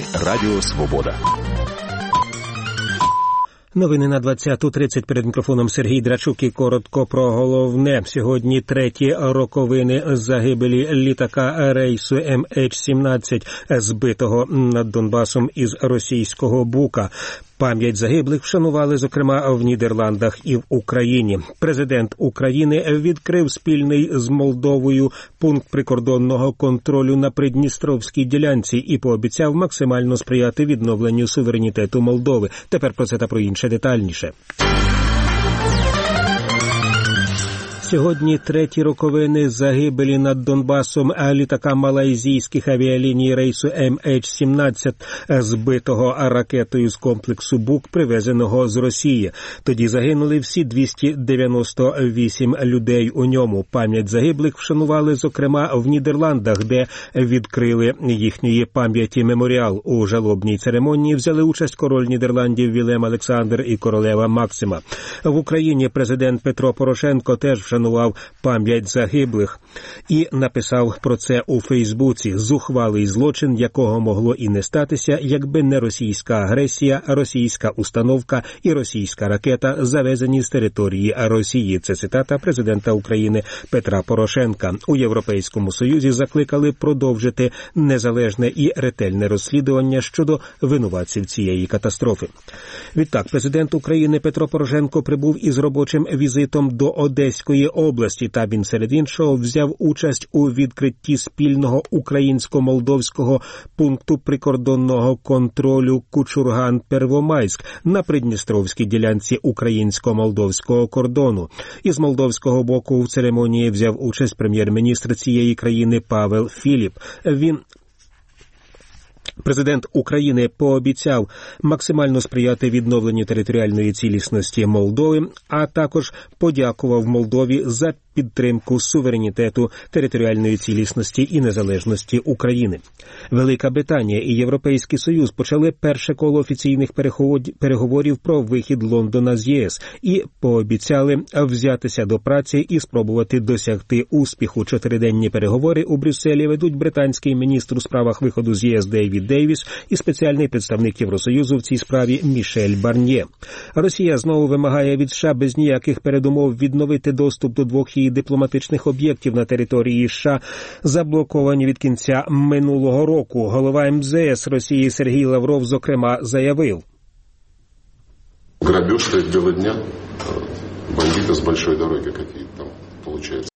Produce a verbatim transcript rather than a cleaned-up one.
Радіо Свобода. Новини на двадцяту тридцять, перед мікрофоном Сергій Драчук і коротко про головне. Сьогодні треті роковини загибелі літака рейсу ем ейч сімнадцять, збитого над Донбасом із російського Бука. Пам'ять загиблих вшанували, зокрема, в Нідерландах і в Україні. Президент України відкрив спільний з Молдовою пункт прикордонного контролю на Придністровській ділянці і пообіцяв максимально сприяти відновленню суверенітету Молдови. Тепер про це та про інше детальніше. Сьогодні треті роковини загибелі над Донбасом літака малайзійських авіаліній рейсу ем ейч сімнадцять, збитого ракетою з комплексу Бук, привезеного з Росії. Тоді загинули всі двісті дев'яносто вісім людей у ньому. Пам'ять загиблих вшанували, зокрема, в Нідерландах, де відкрили їхньої пам'яті меморіал. У жалобній церемонії взяли участь король Нідерландів Вілем Олександр і королева Максима. В Україні президент Петро Порошенко теж вшанував пам'ять загиблих і написав про це у Фейсбуці. Зухвалий злочин, якого могло і не статися, якби не російська агресія, російська установка і російська ракета, завезені з території Росії. Це цитата президента України Петра Порошенка. У Європейському Союзі закликали продовжити незалежне і ретельне розслідування щодо винуватців цієї катастрофи. Відтак, президент України Петро Порошенко прибув із робочим візитом до Одеської області та він, серед іншого, взяв участь у відкритті спільного українсько-молдовського пункту прикордонного контролю Кучурган-Первомайськ на Придністровській ділянці українсько-молдовського кордону. Із молдовського боку в церемонії взяв участь прем'єр-міністр цієї країни Павел Філіп. Він Президент України пообіцяв максимально сприяти відновленню територіальної цілісності Молдови, а також подякував Молдові за підтримку суверенітету, територіальної цілісності і незалежності України. Велика Британія і Європейський Союз почали перше коло офіційних переговорів про вихід Лондона з ЄС і пообіцяли взятися до праці і спробувати досягти успіху. Чотириденні переговори у Брюсселі ведуть британський міністр у справах виходу з ЄС Дейвід Дейвіс і спеціальний представник Євросоюзу в цій справі Мішель Барньє. Росія знову вимагає від США без ніяких передумов відновити доступ до двох її дипломатичних об'єктів на території США, заблоковані від кінця минулого року. Голова ем зе ес Росії Сергій Лавров, зокрема, заявив: Грабеж средь бела дня, бандиты с большой дороги какие-то там получаются.